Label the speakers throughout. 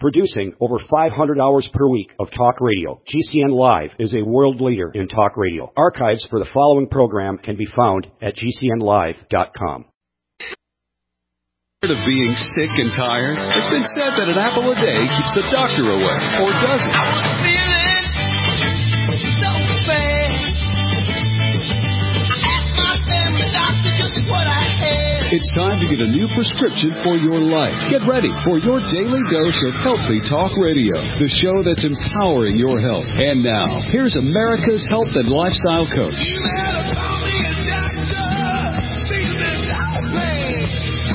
Speaker 1: Producing over 500 hours per week of talk radio, GCN Live is a world leader in talk radio. Archives for the following program can be found at GCNlive.com.
Speaker 2: Of being sick and tired? It's been said that an apple a day keeps the doctor away, or does it? I was feeling so bad. I asked my family doctor just what I had. It's time to get a new prescription for your life. Get ready for your daily dose of Healthy Talk Radio, the show that's empowering your health. And now, here's America's health and lifestyle coach. You better call me a doctor. Feeling like pain.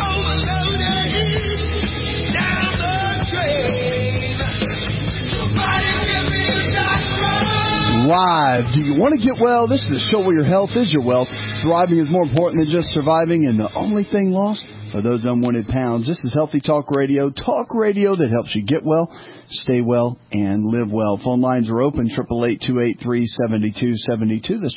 Speaker 3: Live. Do you want to get well? This is a show where your health is your wealth. Thriving is more important than just surviving, and the only thing lost are those unwanted pounds. This is Healthy Talk Radio that helps you get well, stay well, and live well. Phone lines are open, 888-283-7272. That's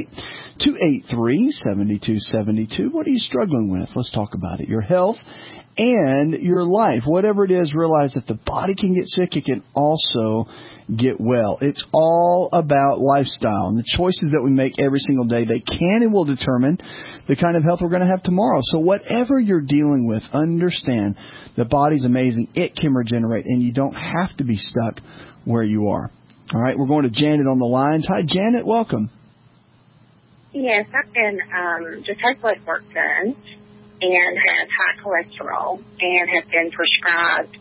Speaker 3: 888-283-7272. What are you struggling with? Let's talk about it. Your health and your life. Whatever it is, realize that the body can get sick. It can also get well. It's all about lifestyle, and the choices that we make every single day, they can and will determine the kind of health we're going to have tomorrow. So whatever you're dealing with, understand the body's amazing. It can regenerate, and you don't have to be stuck where you are. All right, we're going to Janet on the lines. Hi, Janet. Welcome.
Speaker 4: Yes, I've been just had blood work done and have high cholesterol and have been prescribed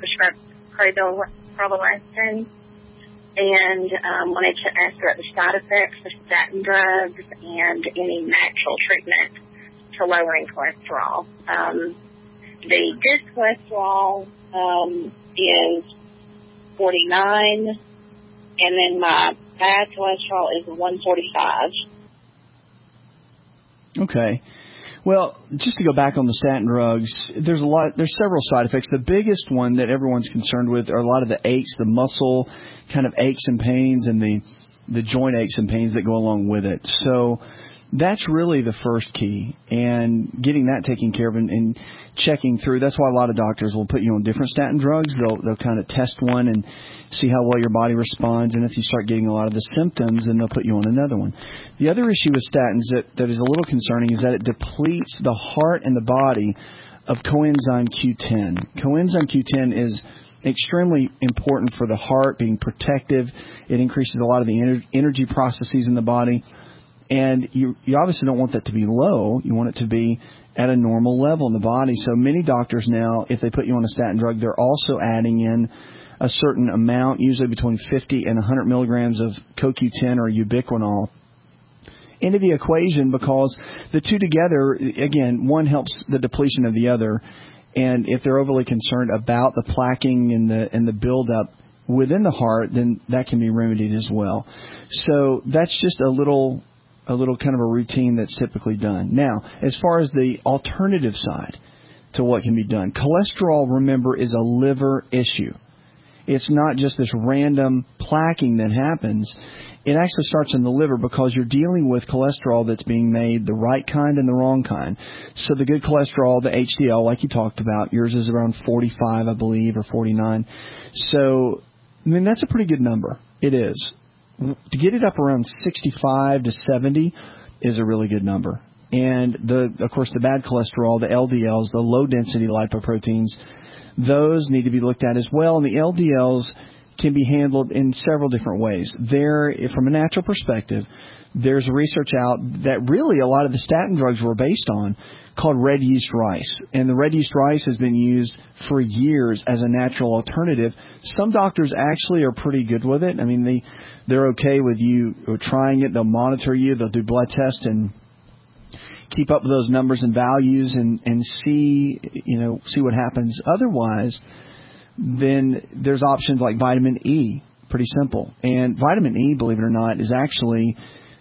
Speaker 4: prolactin. And wanted to ask about the side effects of statin drugs and any natural treatment to lowering cholesterol. The good cholesterol is 49, and then my bad cholesterol is 145.
Speaker 3: Okay. Well, just to go back on the statin drugs, there's several side effects. The biggest one that everyone's concerned with are a lot of the aches, the muscle kind of aches and pains, and the joint aches and pains that go along with it. So that's really the first key, and getting that taken care of and checking through. That's why a lot of doctors will put you on different statin drugs. They'll kind of test one and see how well your body responds, and if you start getting a lot of the symptoms, then they'll put you on another one. The other issue with statins that is a little concerning is that it depletes the heart and the body of coenzyme Q10. Coenzyme Q10 is extremely important for the heart, being protective. It increases a lot of the energy processes in the body, and you obviously don't want that to be low. You want it to be at a normal level in the body. So many doctors now, if they put you on a statin drug, they're also adding in a certain amount, usually between 50 and 100 milligrams of CoQ10 or ubiquinol, into the equation, because the two together, again, one helps the depletion of the other. And if they're overly concerned about the plaquing and the buildup within the heart, then that can be remedied as well. So that's just a little kind of a routine that's typically done. Now, as far as the alternative side to what can be done, cholesterol, remember, is a liver issue. It's not just this random plaquing that happens. It actually starts in the liver because you're dealing with cholesterol that's being made, the right kind and the wrong kind. So the good cholesterol, the HDL, like you talked about, yours is around 45, I believe, or 49. So, I mean, that's a pretty good number. It is. To get it up around 65 to 70 is a really good number. And, of course, the bad cholesterol, the LDLs, the low-density lipoproteins, those need to be looked at as well. And the LDLs can be handled in several different ways. From a natural perspective, there's research out that really a lot of the statin drugs were based on, called red yeast rice. And the red yeast rice has been used for years as a natural alternative. Some doctors actually are pretty good with it. I mean, they're okay with you trying it. They'll monitor you. They'll do blood tests and keep up with those numbers and values and see what happens. Otherwise, then there's options like vitamin E. Pretty simple. And vitamin E, believe it or not, is actually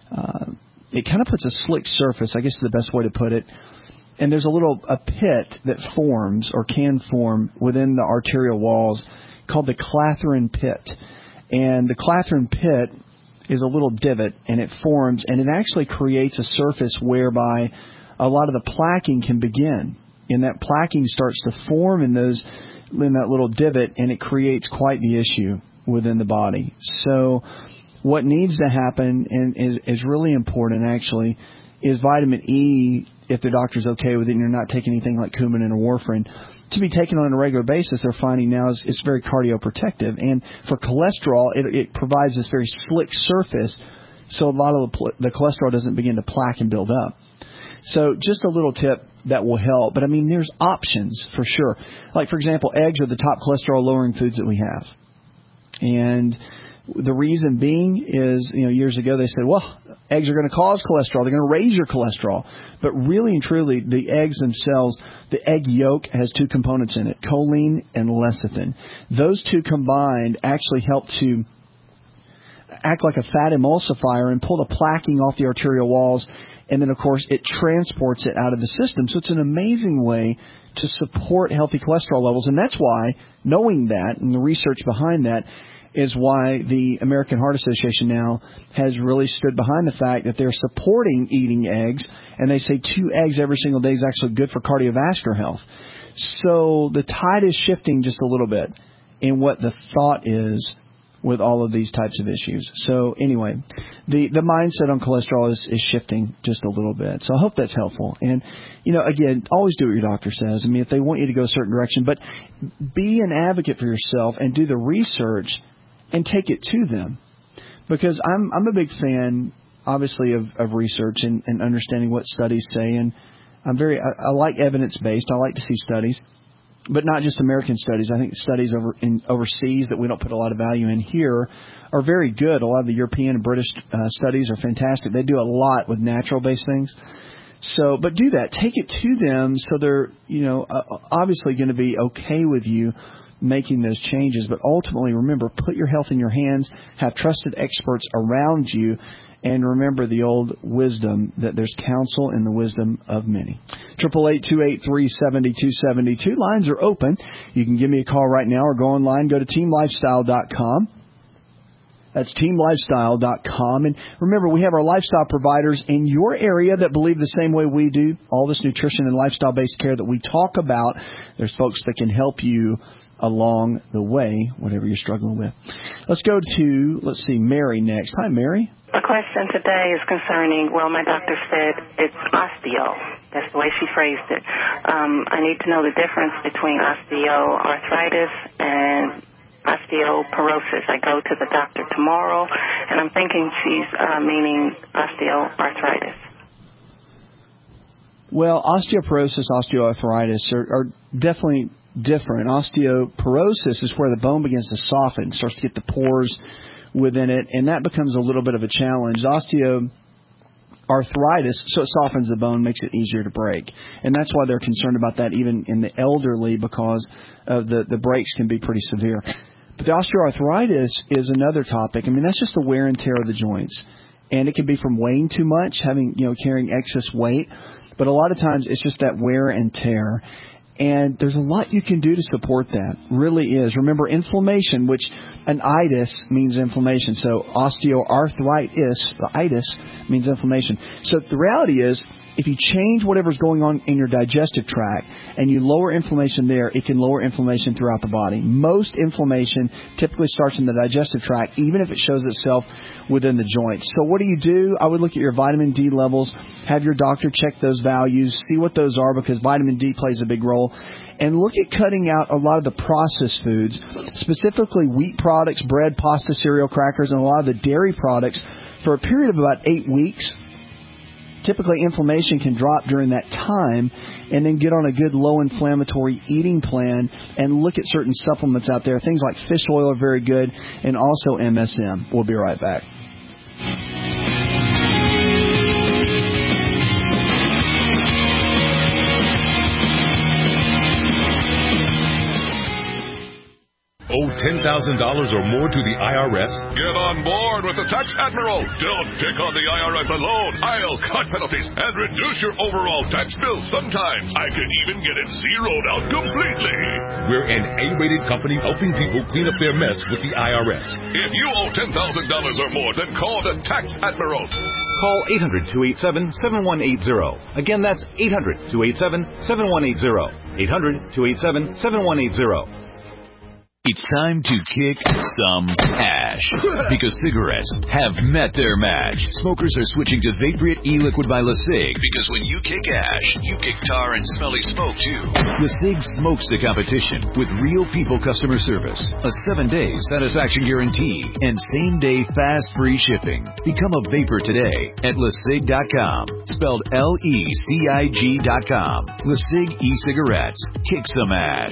Speaker 3: it kind of puts a slick surface, I guess is the best way to put it. And there's a pit that forms or can form within the arterial walls called the Clathrin pit. And the Clathrin pit is a little divot, and it forms, and it actually creates a surface whereby a lot of the plaquing can begin. And that plaquing starts to form in those in that little divot, and it creates quite the issue within the body. So what needs to happen, and is really important actually, is vitamin E, if the doctor's okay with it and you're not taking anything like Coumadin or warfarin, to be taken on a regular basis. They're finding now is it's very cardioprotective. And for cholesterol, it provides this very slick surface, so a lot of the cholesterol doesn't begin to plaque and build up. So just a little tip that will help. But, I mean, there's options for sure. Like, for example, eggs are the top cholesterol-lowering foods that we have. And the reason being is, years ago they said, well, eggs are going to cause cholesterol. They're going to raise your cholesterol. But really and truly, the eggs themselves, the egg yolk has two components in it, choline and lecithin. Those two combined actually help to act like a fat emulsifier and pull the plaquing off the arterial walls. And then, of course, it transports it out of the system. So it's an amazing way to support healthy cholesterol levels. And that's why, knowing that and the research behind that, is why the American Heart Association now has really stood behind the fact that they're supporting eating eggs. And they say 2 eggs every single day is actually good for cardiovascular health. So the tide is shifting just a little bit in what the thought is with all of these types of issues. So anyway, the mindset on cholesterol is shifting just a little bit. So I hope that's helpful. And, again, always do what your doctor says. I mean, if they want you to go a certain direction, but be an advocate for yourself and do the research and take it to them. Because I'm a big fan, obviously, of research and understanding what studies say. And I like evidence-based. I like to see studies. But not just American studies. I think studies overseas that we don't put a lot of value in here are very good. A lot of the European and British studies are fantastic. They do a lot with natural-based things. So, but do that. Take it to them so they're, obviously going to be okay with you making those changes. But ultimately, remember, put your health in your hands. Have trusted experts around you. And remember the old wisdom that there's counsel in the wisdom of many. 888-283-7272. Lines are open. You can give me a call right now or go online. Go to teamlifestyle.com. That's teamlifestyle.com. And remember, we have our lifestyle providers in your area that believe the same way we do. All this nutrition and lifestyle-based care that we talk about, there's folks that can help you along the way, whatever you're struggling with. Let's go to, Mary next. Hi, Mary.
Speaker 5: The question today is concerning, my doctor said it's osteo. That's the way she phrased it. I need to know the difference between osteoarthritis and osteoporosis. I go to the doctor tomorrow, and I'm thinking she's meaning osteoarthritis.
Speaker 3: Well, osteoporosis, osteoarthritis are definitely different. Osteoporosis is where the bone begins to soften, starts to get the pores within it, and that becomes a little bit of a challenge. Osteoarthritis, so it softens the bone, makes it easier to break. And that's why they're concerned about that even in the elderly, because of the breaks can be pretty severe. But the osteoarthritis is another topic. I mean, that's just the wear and tear of the joints. And it can be from weighing too much, carrying excess weight. But a lot of times it's just that wear and tear. And there's a lot you can do to support that. Really is. Remember, inflammation, which an itis means inflammation. So osteoarthritis, the itis, means inflammation. So the reality is, if you change whatever's going on in your digestive tract and you lower inflammation there, it can lower inflammation throughout the body. Most inflammation typically starts in the digestive tract, even if it shows itself within the joints. So what do? I would look at your vitamin D levels, have your doctor check those values, see what those are, because vitamin D plays a big role. And look at cutting out a lot of the processed foods, specifically wheat products, bread, pasta, cereal, crackers, and a lot of the dairy products for a period of about 8 weeks. Typically, inflammation can drop during that time, and then get on a good low-inflammatory eating plan and look at certain supplements out there. Things like fish oil are very good, and also MSM. We'll be right back.
Speaker 6: Owe $10,000 or more to the IRS?
Speaker 7: Get on board with the Tax Admiral. Don't pick on the IRS alone. I'll cut penalties and reduce your overall tax bill. Sometimes I can even get it zeroed out completely.
Speaker 6: We're an A-rated company helping people clean up their mess with the IRS.
Speaker 7: If you owe $10,000 or more, then call the Tax Admiral.
Speaker 8: Call 800-287-7180. Again, that's 800-287-7180. 800-287-7180.
Speaker 2: It's time to kick some ash because cigarettes have met their match. Smokers are switching to Vaporite e-liquid by LeSig because when you kick ash, you kick tar and smelly smoke too. LeSig smokes the competition with real people customer service, a 7-day satisfaction guarantee, and same-day fast free shipping. Become a vapor today at LeSig.com, spelled LECIG.com. LeSig e-cigarettes. Kick some ash.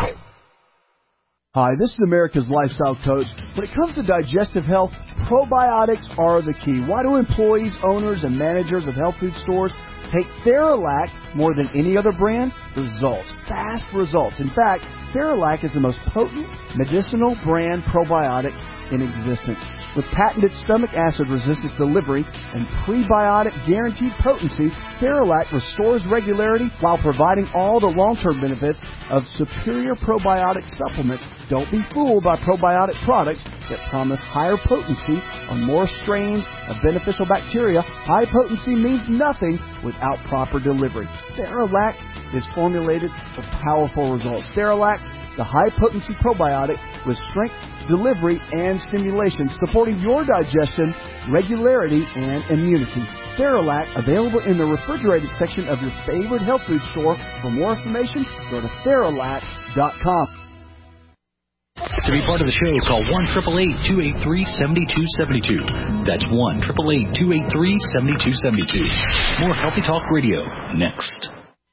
Speaker 3: Hi, this is America's Lifestyle Coach. When it comes to digestive health, probiotics are the key. Why do employees, owners, and managers of health food stores take Theralac more than any other brand? Results. Fast results. In fact, Theralac is the most potent medicinal brand probiotic in existence. With patented stomach acid resistance delivery and prebiotic guaranteed potency, Theralac restores regularity while providing all the long-term benefits of superior probiotic supplements. Don't be fooled by probiotic products that promise higher potency on more strains of beneficial bacteria. High potency means nothing without proper delivery. Theralac is formulated for powerful results. Theralac, the high-potency probiotic with strength, delivery, and stimulation, supporting your digestion, regularity, and immunity. Theralac, available in the refrigerated section of your favorite health food store. For more information, go to Theralac.com.
Speaker 9: To be part of the show, call 1-888-283-7272. That's 1-888-283-7272. More Healthy Talk Radio, next.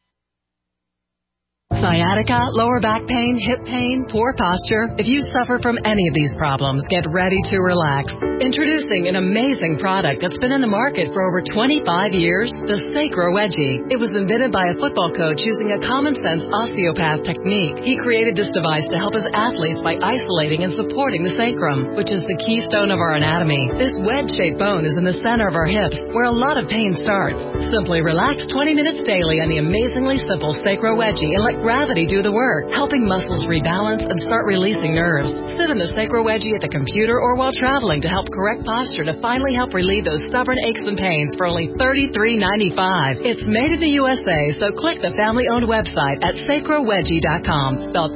Speaker 10: Sciatica, lower back pain, hip pain, poor posture. If you suffer from any of these problems, get ready to relax. Introducing an amazing product that's been in the market for over 25 years, the Sacro Wedgie. It was invented by a football coach using a common-sense osteopath technique. He created this device to help his athletes by isolating and supporting the sacrum, which is the keystone of our anatomy. This wedge-shaped bone is in the center of our hips, where a lot of pain starts. Simply relax 20 minutes daily on the amazingly simple Sacro Wedgie and let gravity do the work, helping muscles rebalance and start releasing nerves. Sit in the Sacro Wedgie at the computer or while traveling to help correct posture to finally help relieve those stubborn aches and pains for only $33.95. It's made in the USA, so click the family-owned website at sacrowedgie.com, spelled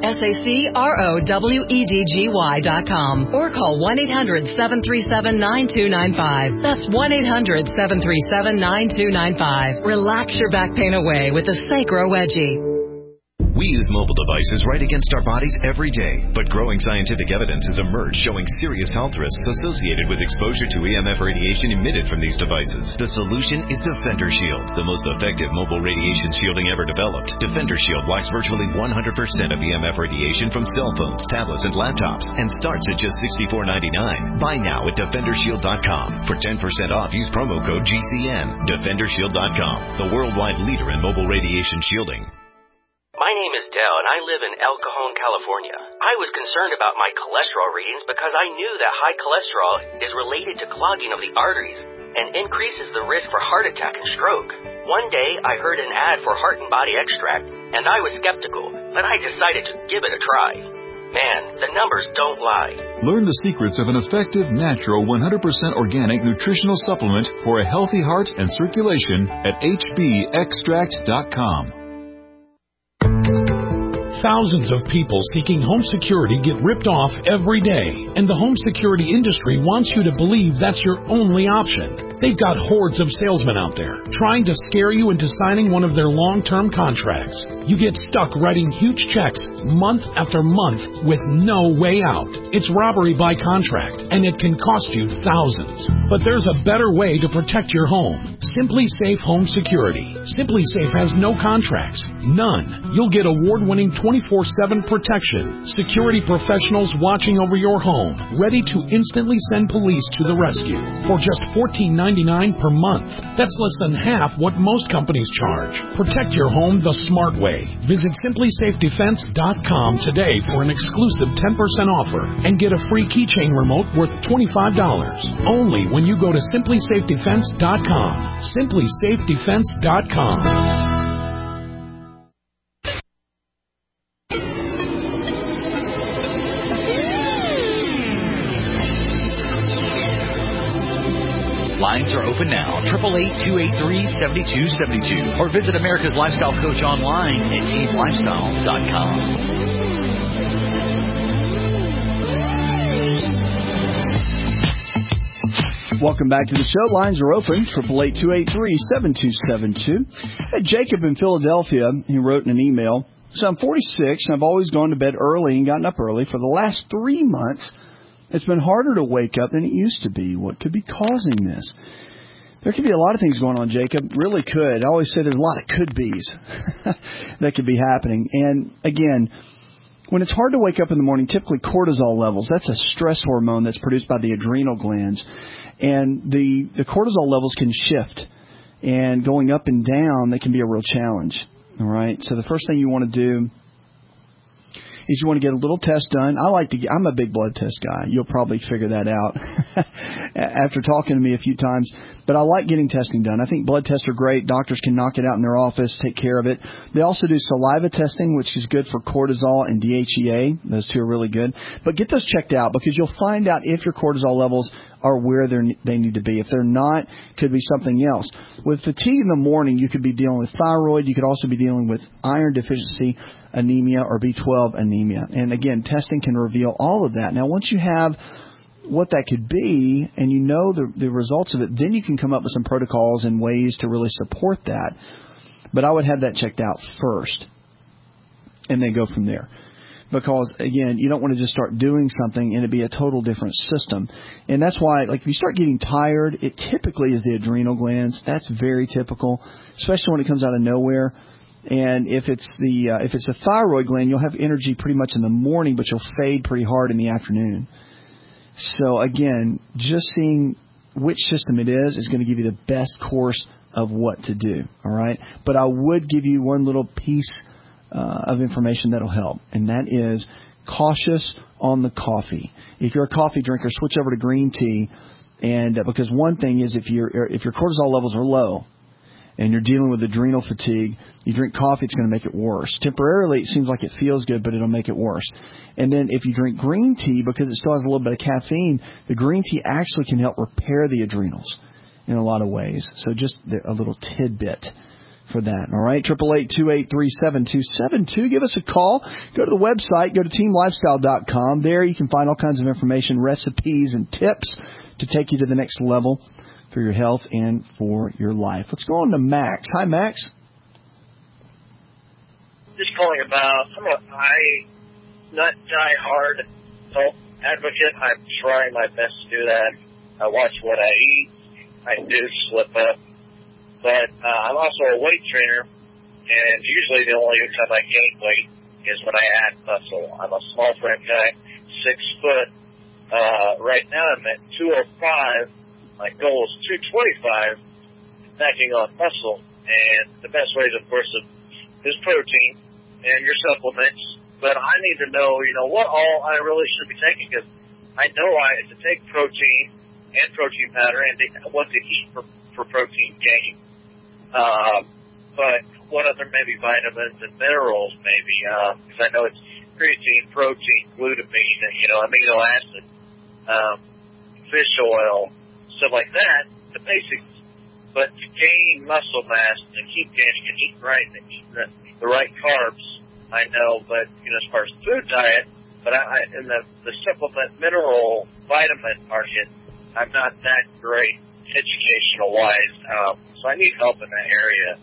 Speaker 10: SACROWEDGY.com, or call 1-800-737-9295. That's 1-800-737-9295. Relax your back pain away with the Sacro Wedgie.
Speaker 11: We use mobile devices right against our bodies every day, but growing scientific evidence has emerged showing serious health risks associated with exposure to EMF radiation emitted from these devices. The solution is Defender Shield, the most effective mobile radiation shielding ever developed. Defender Shield blocks virtually 100% of EMF radiation from cell phones, tablets, and laptops, and starts at just $64.99. Buy now at DefenderShield.com. For 10% off, use promo code GCN. DefenderShield.com, the worldwide leader in mobile radiation shielding.
Speaker 12: My name is Dell, and I live in El Cajon, California. I was concerned about my cholesterol readings because I knew that high cholesterol is related to clogging of the arteries and increases the risk for heart attack and stroke. One day, I heard an ad for Heart and Body Extract, and I was skeptical, but I decided to give it a try. Man, the numbers don't lie.
Speaker 2: Learn the secrets of an effective, natural, 100% organic nutritional supplement for a healthy heart and circulation at hbextract.com.
Speaker 13: Thousands of people seeking home security get ripped off every day, and the home security industry wants you to believe that's your only option. They've got hordes of salesmen out there trying to scare you into signing one of their long-term contracts. You get stuck writing huge checks month after month with no way out. It's robbery by contract, and it can cost you thousands. But there's a better way to protect your home. Simply Safe Home Security. Simply Safe has no contracts. None. You'll get award-winning 20 24/7 protection, security professionals watching over your home, ready to instantly send police to the rescue for just $14.99 per month. That's less than half what most companies charge. Protect your home the smart way. Visit simplysafedefense.com today for an exclusive 10% offer and get a free keychain remote worth $25. Only when you go to simplysafedefense.com. simplysafedefense.com.
Speaker 9: Lines are open now, 888-283-7272, or visit America's Lifestyle Coach online at teamlifestyle.com.
Speaker 3: Welcome back to the show. Lines are open, 888-283-7272. Jacob in Philadelphia, he wrote in an email, so I'm 46 and I've always gone to bed early and gotten up early. For the last 3 months, it's been harder to wake up than it used to be. What could be causing this? There could be a lot of things going on, Jacob. Really could. I always say there's a lot of could-be's that could be happening. And, again, when it's hard to wake up in the morning, typically cortisol levels, that's a stress hormone that's produced by the adrenal glands. And the cortisol levels can shift. And going up and down, they can be a real challenge. All right? So the first thing you want to do is you want to get a little test done. I'm a big blood test guy. You'll probably figure that out after talking to me a few times. But I like getting testing done. I think blood tests are great. Doctors can knock it out in their office, take care of it. They also do saliva testing, which is good for cortisol and DHEA. Those two are really good. But get those checked out because you'll find out if your cortisol levels are where they need to be. If they're not, could be something else. With fatigue in the morning, you could be dealing with thyroid. You could also be dealing with iron deficiency anemia or B12 anemia. And again, testing can reveal all of that. Now, once you have what that could be and you know the results of it, then you can come up with some protocols and ways to really support that. But I would have that checked out first and then go from there. Because, again, you don't want to just start doing something and it be a total different system. And that's why, like, if you start getting tired, it typically is the adrenal glands. That's very typical, especially when it comes out of nowhere. And if it's a thyroid gland, you'll have energy pretty much in the morning, but you'll fade pretty hard in the afternoon. So, again, just seeing which system it is going to give you the best course of what to do, all right? But I would give you one little piece of information that'll help, and that is cautious on the coffee. If you're a coffee drinker, switch over to green tea, and because one thing is if your cortisol levels are low and you're dealing with adrenal fatigue, you drink coffee, it's going to make it worse. Temporarily, it seems like it feels good, but it'll make it worse. And then if you drink green tea, because it still has a little bit of caffeine, the green tea actually can help repair the adrenals in a lot of ways. So just a little tidbit for that. All right, 888-283-7272. Give us a call. Go to the website. Go to teamlifestyle.com. There you can find all kinds of information, recipes, and tips to take you to the next level for your health and for your life. Let's go on to Max. Hi, Max.
Speaker 8: Just calling about, I'm not die-hard health advocate. I'm trying my best to do that. I watch what I eat. I do slip up. But I'm also a weight trainer, and usually the only time I gain weight is when I add muscle. I'm a small frame guy, 6 foot. Right now I'm at 205. My goal is 225, snacking on muscle. And the best ways, of course, is protein and your supplements. But I need to know, what all I really should be taking, because I know I have to take protein and protein powder and what to eat for protein gain. But what other maybe vitamins and minerals maybe, because I know it's creatine, protein, glutamine, amino acid, fish oil, stuff like that, the basics. But to gain muscle mass and keep gaining and eat right and eat the right carbs, I know, but, as far as food diet, but in the supplement mineral vitamin market, I'm not that great educational-wise, so I need help in that area.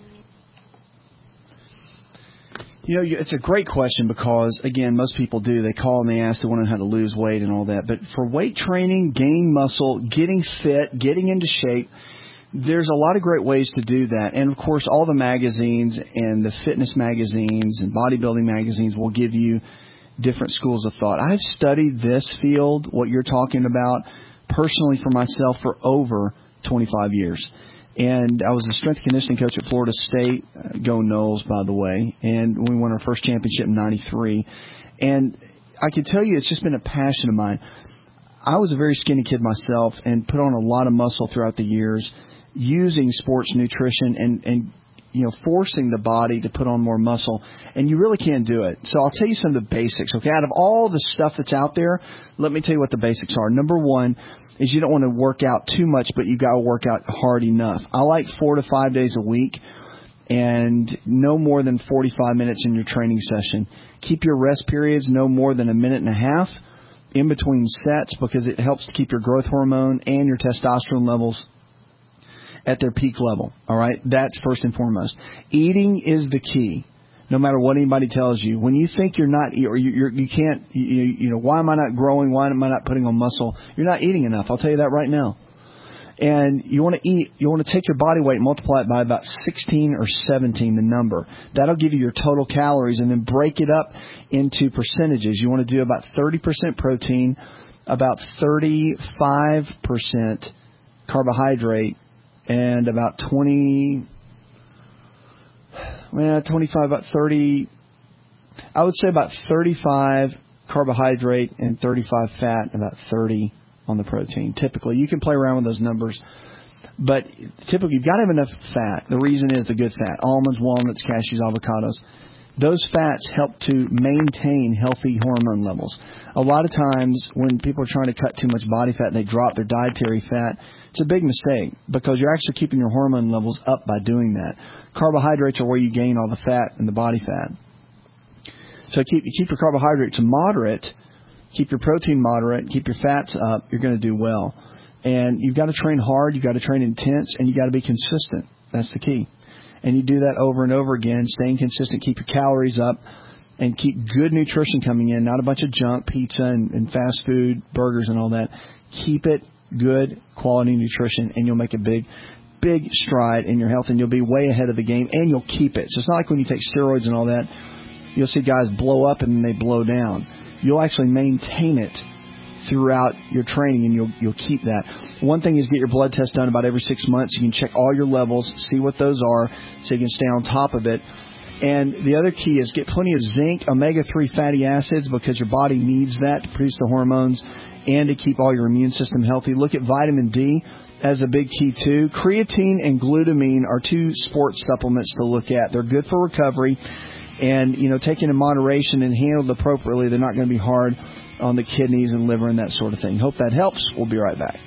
Speaker 3: It's a great question because, again, most people do. They call and they ask, they want to know how to lose weight and all that. But for weight training, gaining muscle, getting fit, getting into shape, There's a lot of great ways to do that. And, of course, all the magazines and the fitness magazines and bodybuilding magazines will give you different schools of thought. I've studied this field, what you're talking about, personally for myself for over 25 years. And I was a strength and conditioning coach at Florida State, go Noles, by the way, and we won our first championship in 93. And I can tell you it's just been a passion of mine. I was a very skinny kid myself and put on a lot of muscle throughout the years using sports nutrition and forcing the body to put on more muscle, and you really can't do it. So I'll tell you some of the basics, okay? Out of all the stuff that's out there, let me tell you what the basics are. Number one is you don't want to work out too much, but you got to work out hard enough. I like 4 to 5 days a week and no more than 45 minutes in your training session. Keep your rest periods no more than a minute and a half in between sets because it helps to keep your growth hormone and your testosterone levels at their peak level. All right, that's first and foremost. Eating is the key. No matter what anybody tells you, when you think you're not, or you can't, why am I not growing? Why am I not putting on muscle? You're not eating enough. I'll tell you that right now. And you want to eat. You want to take your body weight and multiply it by about 16 or 17, the number. That'll give you your total calories, and then break it up into percentages. You want to do about 30% protein, about 35% carbohydrate, and about 25, about 30, I would say about 35 carbohydrate and 35 fat, about 30 on the protein. Typically, you can play around with those numbers, but typically you've got to have enough fat. The reason is the good fat, almonds, walnuts, cashews, avocados. Those fats help to maintain healthy hormone levels. A lot of times when people are trying to cut too much body fat and they drop their dietary fat, it's a big mistake because you're actually keeping your hormone levels up by doing that. Carbohydrates are where you gain all the fat and the body fat. So keep your carbohydrates moderate, keep your protein moderate, keep your fats up, you're going to do well. And you've got to train hard, you've got to train intense, and you've got to be consistent. That's the key. And you do that over and over again, staying consistent, keep your calories up, and keep good nutrition coming in, not a bunch of junk, pizza and fast food, burgers and all that. Keep it good quality nutrition, and you'll make a big stride in your health, and you'll be way ahead of the game, and you'll keep it. So it's not like when you take steroids and all that, you'll see guys blow up and then they blow down. You'll actually maintain it throughout your training, and you'll keep that. One thing is get your blood test done about every 6 months. You can check all your levels, see what those are, so you can stay on top of it. And the other key is get plenty of zinc, omega-3 fatty acids, because your body needs that to produce the hormones and to keep all your immune system healthy. Look at vitamin D as a big key, too. Creatine and glutamine are two sports supplements to look at. They're good for recovery, and, taken in moderation and handled appropriately, they're not going to be hard on the kidneys and liver and that sort of thing. Hope that helps. We'll be right back.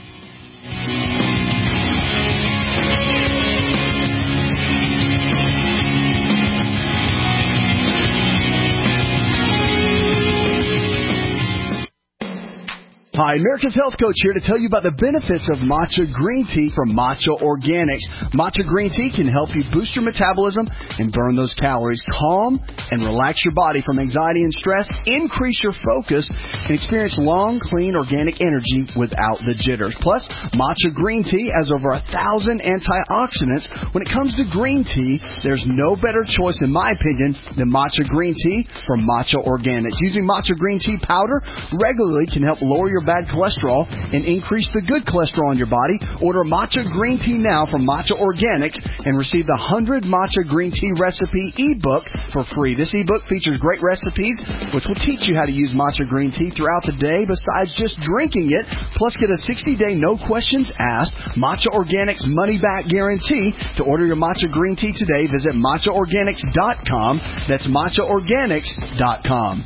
Speaker 3: Hi, America's Health Coach here to tell you about the benefits of matcha green tea from Matcha Organics. Matcha green tea can help you boost your metabolism and burn those calories, calm and relax your body from anxiety and stress, increase your focus, and experience long, clean, organic energy without the jitters. Plus, matcha green tea has over 1,000 antioxidants. When it comes to green tea, there's no better choice, in my opinion, than matcha green tea from Matcha Organics. Using matcha green tea powder regularly can help lower your bad cholesterol and increase the good cholesterol in your body. Order matcha green tea now from Matcha Organics and receive the 100 matcha green tea recipe ebook for free. This ebook features great recipes which will teach you how to use matcha green tea throughout the day besides just drinking it. Plus, get a 60-day no questions asked Matcha Organics money back guarantee. To order your matcha green tea today, visit matchaorganics.com. That's matchaorganics.com.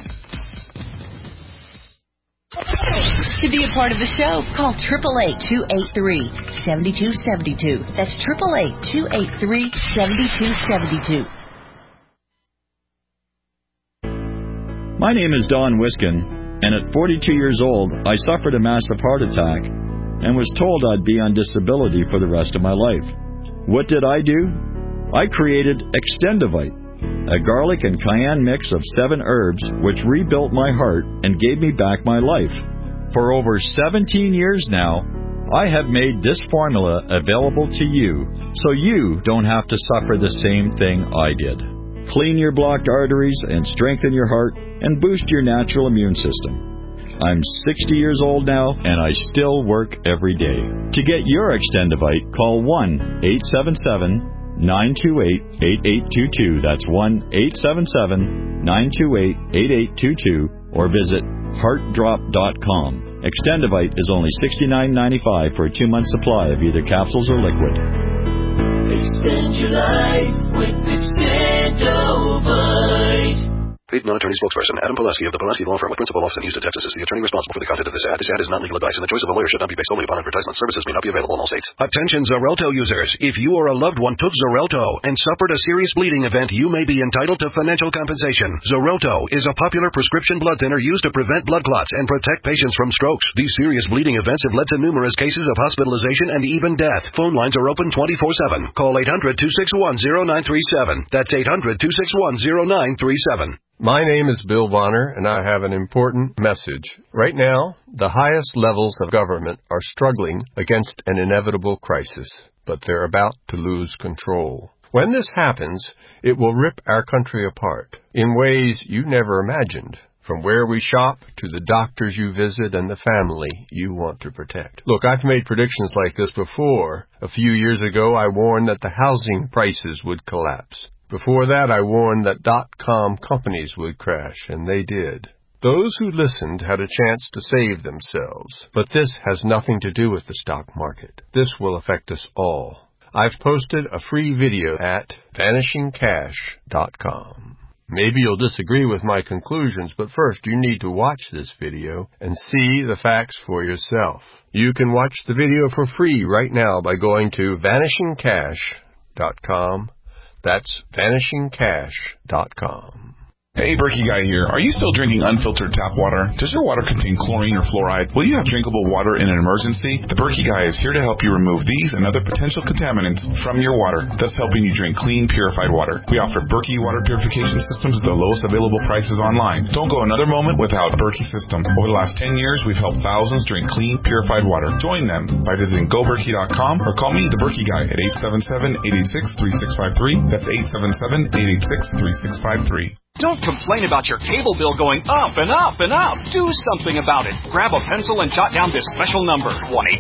Speaker 14: To be a part of the show, call 888-283-7272. That's 888-283-7272.
Speaker 15: My name is Don Wiskin, and at 42 years old, I suffered a massive heart attack and was told I'd be on disability for the rest of my life. What did I do? I created Extendivite, a garlic and cayenne mix of 7 herbs which rebuilt my heart and gave me back my life. For over 17 years now, I have made this formula available to you so you don't have to suffer the same thing I did. Clean your blocked arteries and strengthen your heart and boost your natural immune system. I'm 60 years old now, and I still work every day. To get your Extendivite, call 1-877-928-8822. That's 1-877-928-8822, or visit heartdrop.com. Extendivite is only $69.95 for a 2-month supply of either capsules or liquid.
Speaker 16: Extend your life with Extendivite.
Speaker 17: Paid non-attorney spokesperson Adam Pulaski of the Pulaski Law Firm with principal office in Houston, Texas is the attorney responsible for the content of this ad. This ad is not legal advice, and the choice of a lawyer should not be based solely upon advertisement. Services may not be available in all states.
Speaker 18: Attention Xarelto users. If you or a loved one took Xarelto and suffered a serious bleeding event, you may be entitled to financial compensation. Xarelto is a popular prescription blood thinner used to prevent blood clots and protect patients from strokes. These serious bleeding events have led to numerous cases of hospitalization and even death. Phone lines are open 24/7. Call 800-261-0937. That's 800-261-0937.
Speaker 19: My name is Bill Bonner, and I have an important message. Right now, the highest levels of government are struggling against an inevitable crisis, but they're about to lose control. When this happens, it will rip our country apart in ways you never imagined, from where we shop to the doctors you visit and the family you want to protect. Look, I've made predictions like this before. A few years ago, I warned that the housing prices would collapse. Before that, I warned that .com companies would crash, and they did. Those who listened had a chance to save themselves. But this has nothing to do with the stock market. This will affect us all. I've posted a free video at vanishingcash.com. Maybe you'll disagree with my conclusions, but first you need to watch this video and see the facts for yourself. You can watch the video for free right now by going to vanishingcash.com. That's vanishingcash.com.
Speaker 20: Hey, Berkey Guy here. Are you still drinking unfiltered tap water? Does your water contain chlorine or fluoride? Will you have drinkable water in an emergency? The Berkey Guy is here to help you remove these and other potential contaminants from your water, thus helping you drink clean, purified water. We offer Berkey water purification systems at the lowest available prices online. Don't go another moment without Berkey system. Over the last 10 years, we've helped thousands drink clean, purified water. Join them by visiting goberkey.com or call me, the Berkey Guy, at 877-886-3653. That's 877-886-3653.
Speaker 21: Don't complain about your cable bill going up and up and up. Do something about it. Grab a pencil and jot down this special number,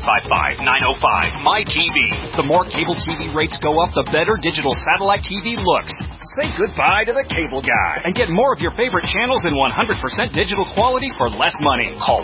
Speaker 21: 1-855-905-MY-TV. The more cable TV rates go up, the better digital satellite TV looks. Say goodbye to the cable guy and get more of your favorite channels in 100% digital quality for less money. Call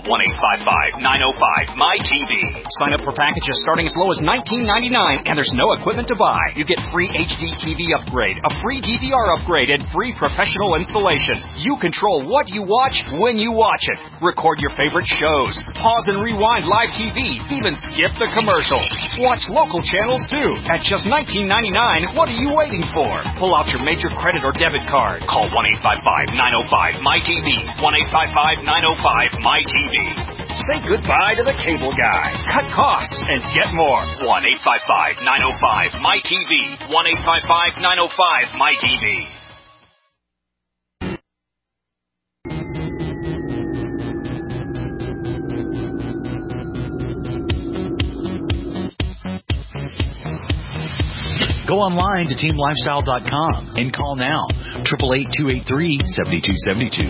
Speaker 21: 1-855-905-MY-TV. Sign up for packages starting as low as $19.99, and there's no equipment to buy. You get free HD TV upgrade, a free DVR upgrade, and free professional installation. You control what you watch when you watch it. Record your favorite shows. Pause and rewind live TV. Even skip the commercials. Watch local channels too. At just $19.99, what are you waiting for? Pull out your major credit or debit card. Call 1-855-905-MY-TV. 1-855-905-MY-TV. Say goodbye to the cable guy. Cut costs and get more. 1-855-905-MY-TV. 1-855-905-MY-TV.
Speaker 9: Go online to teamlifestyle.com and call now, 888-283-7272.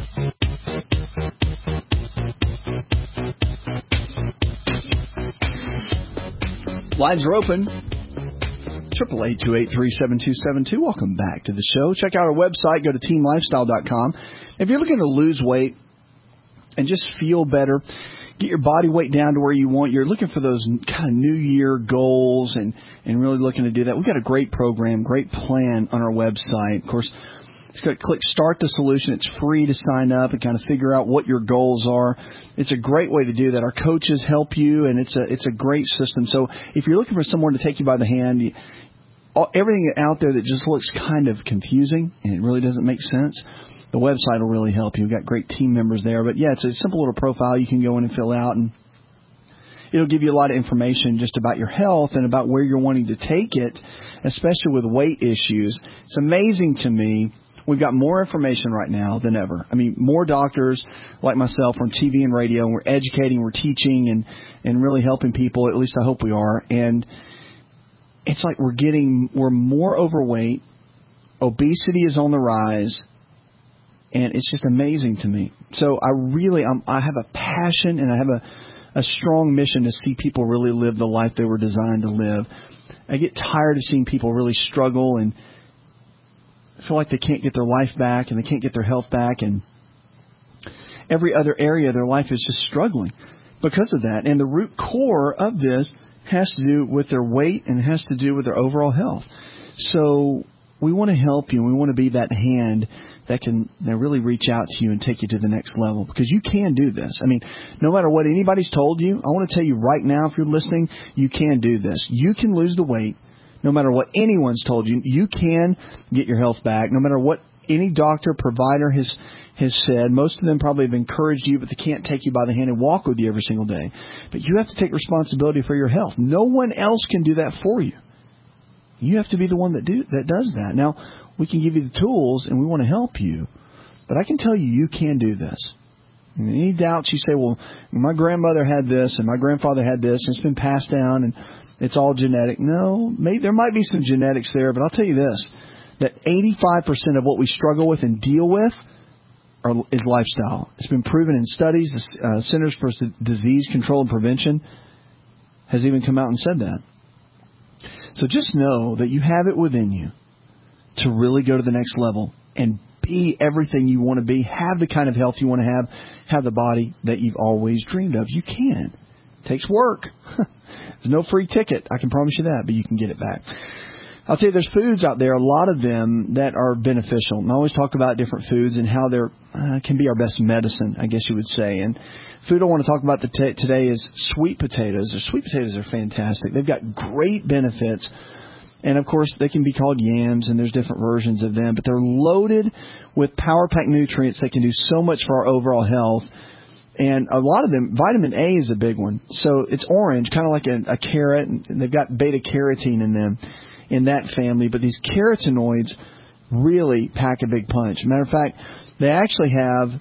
Speaker 3: Lines are open. 888-283-7272. Welcome back to the show. Check out our website. Go to teamlifestyle.com. If you're looking to lose weight and just feel better, get your body weight down to where you want, you're looking for those kind of New Year goals and really looking to do that, we've got a great program, great plan on our website. Of course, it's got to click Start the Solution. It's free to sign up and kind of figure out what your goals are. It's a great way to do that. Our coaches help you, and it's a great system. So if you're looking for someone to take you by the hand, everything out there that just looks kind of confusing and it really doesn't make sense, the website will really help you. We've got great team members there. But, yeah, it's a simple little profile you can go in and fill out, and it'll give you a lot of information just about your health and about where you're wanting to take it, especially with weight issues. It's amazing to me We've got more information right now than ever. I mean, more doctors like myself on TV and radio, and we're educating, we're teaching, and really helping people. At least I hope we are. And it's like we're more overweight. Obesity is on the rise. And it's just amazing to me. So I have a passion and I have a strong mission to see people really live the life they were designed to live. I get tired of seeing people really struggle and feel like they can't get their life back and they can't get their health back. And every other area of their life is just struggling because of that. And the root core of this has to do with their weight and has to do with their overall health. So we want to help you and we want to be that hand that can really reach out to you and take you to the next level, because you can do this. I mean, no matter what anybody's told you, I want to tell you right now, if you're listening, you can do this. You can lose the weight. No matter what anyone's told you, you can get your health back. No matter what any doctor, provider has said. Most of them probably have encouraged you, but they can't take you by the hand and walk with you every single day. But you have to take responsibility for your health. No one else can do that for you. You have to be the one that does that. Now, we can give you the tools, and we want to help you. But I can tell you, you can do this. And any doubts, you say, well, my grandmother had this, and my grandfather had this, and it's been passed down, and it's all genetic. No, maybe there might be some genetics there, but I'll tell you this, that 85% of what we struggle with and deal with is lifestyle. It's been proven in studies. The Centers for Disease Control and Prevention has even come out and said that. So just know that you have it within you to really go to the next level and be everything you want to be, have the kind of health you want to have the body that you've always dreamed of. You can. It takes work. There's no free ticket, I can promise you that, but you can get it back. I'll tell you, there's foods out there, a lot of them that are beneficial. And I always talk about different foods and how they can be our best medicine, I guess you would say. And food I want to talk about today is sweet potatoes. Sweet potatoes are fantastic. They've got great benefits. And, of course, they can be called yams, and there's different versions of them. But they're loaded with power-packed nutrients that can do so much for our overall health. And a lot of them, vitamin A is a big one. So it's orange, kind of like a carrot. And they've got beta-carotene in them, in that family. But these carotenoids really pack a big punch. Matter of fact, they actually have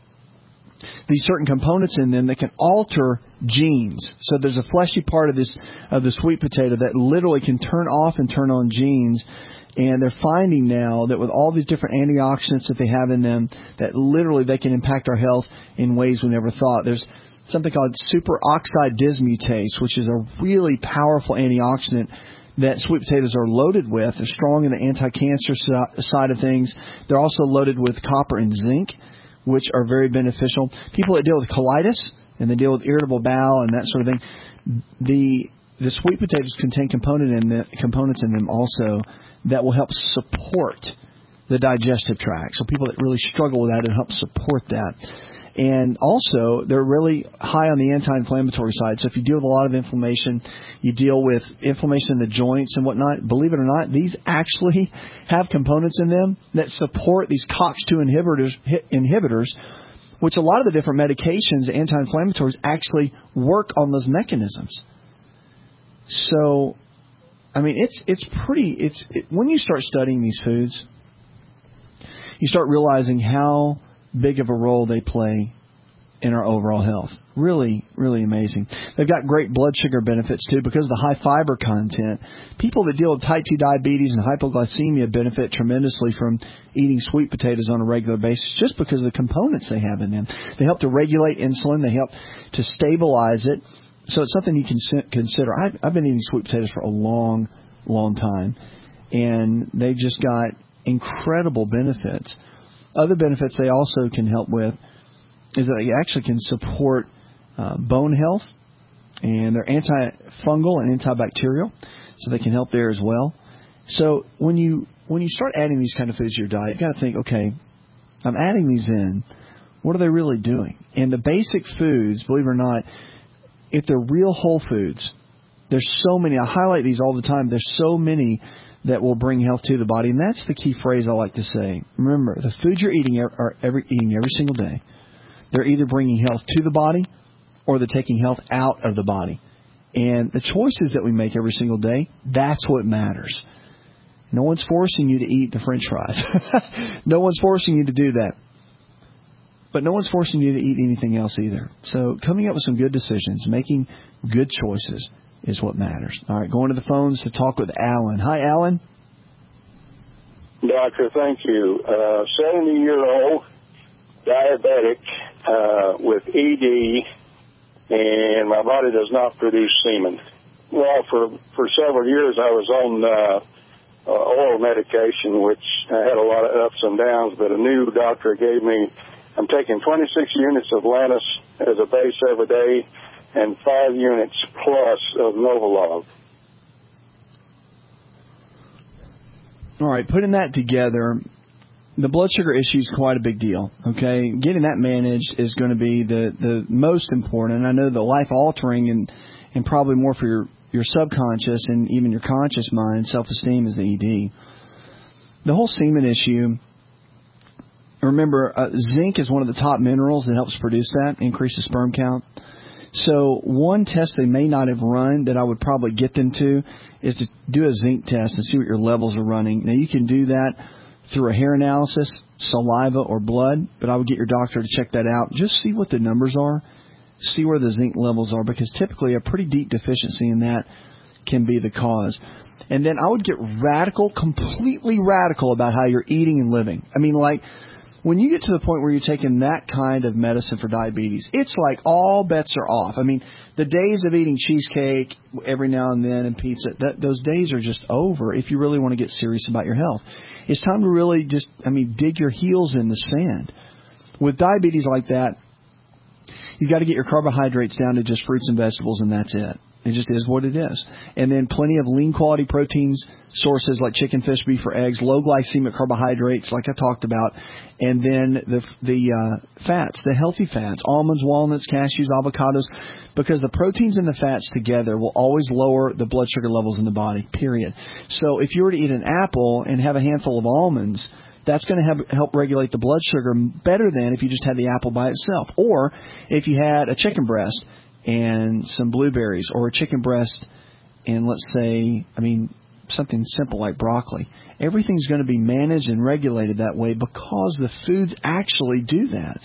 Speaker 3: these certain components in them that can alter genes. So there's a fleshy part of the sweet potato that literally can turn off and turn on genes. And they're finding now that with all these different antioxidants that they have in them, that literally they can impact our health in ways we never thought. There's something called superoxide dismutase, which is a really powerful antioxidant that sweet potatoes are loaded with. They're strong in the anti-cancer side of things. They're also loaded with copper and zinc, which are very beneficial. People that deal with colitis and they deal with irritable bowel and that sort of thing, the sweet potatoes contain components in them also that will help support the digestive tract. So people that really struggle with that, it helps support that. And also, they're really high on the anti-inflammatory side. So if you deal with a lot of inflammation, you deal with inflammation in the joints and whatnot, believe it or not, these actually have components in them that support these COX-2 inhibitors, which a lot of the different medications, anti-inflammatories, actually work on those mechanisms. So, I mean, when you start studying these foods, you start realizing how big of a role they play in our overall health. Really, really amazing. They've got great blood sugar benefits, too, because of the high fiber content. People that deal with type 2 diabetes and hypoglycemia benefit tremendously from eating sweet potatoes on a regular basis just because of the components they have in them. They help to regulate insulin. They help to stabilize it. So it's something you can consider. I've been eating sweet potatoes for a long, long time, and they've just got incredible benefits. Other benefits they also can help with is that they actually can support bone health, and they're antifungal and antibacterial, so they can help there as well. So when you start adding these kind of foods to your diet, you've got to think, okay, I'm adding these in. What are they really doing? And the basic foods, believe it or not, if they're real whole foods, there's so many. I highlight these all the time. There's so many that will bring health to the body. And that's the key phrase I like to say. Remember, the foods you're eating are every single day. They're either bringing health to the body or they're taking health out of the body. And the choices that we make every single day, that's what matters. No one's forcing you to eat the French fries. No one's forcing you to do that. But no one's forcing you to eat anything else either. So coming up with some good decisions, making good choices is what matters. All right, going to the phones to talk with Alan. Hi, Alan.
Speaker 1: Doctor, thank you. 70-year-old diabetic with ED, and my body does not produce semen. Well, for several years I was on oral medication, which I had a lot of ups and downs, but a new doctor gave me, I'm taking 26 units of Lantus as a base every day and 5 units plus of Novolog.
Speaker 3: All right, putting that together, the blood sugar issue is quite a big deal, okay? Getting that managed is going to be the most important. I know the life-altering and probably more for your subconscious and even your conscious mind, self-esteem is the ED. The whole semen issue, remember, zinc is one of the top minerals that helps produce that, increase the sperm count. So one test they may not have run that I would probably get them to is to do a zinc test and see what your levels are running. Now, you can do that through a hair analysis, saliva, or blood, but I would get your doctor to check that out. Just see what the numbers are, see where the zinc levels are, because typically a pretty deep deficiency in that can be the cause. And then I would get radical, completely radical about how you're eating and living. I mean, like, when you get to the point where you're taking that kind of medicine for diabetes, it's like all bets are off. I mean, the days of eating cheesecake every now and then and pizza, those days are just over if you really want to get serious about your health. It's time to really just, dig your heels in the sand. With diabetes like that, you got to get your carbohydrates down to just fruits and vegetables, and that's it. It just is what it is. And then plenty of lean quality proteins sources like chicken, fish, beef, or eggs, low glycemic carbohydrates like I talked about, and then the fats, the healthy fats, almonds, walnuts, cashews, avocados, because the proteins and the fats together will always lower the blood sugar levels in the body, period. So if you were to eat an apple and have a handful of almonds, that's going to help regulate the blood sugar better than if you just had the apple by itself. Or if you had a chicken breast and some blueberries, or a chicken breast and let's say, something simple like broccoli. Everything's going to be managed and regulated that way because the foods actually do that.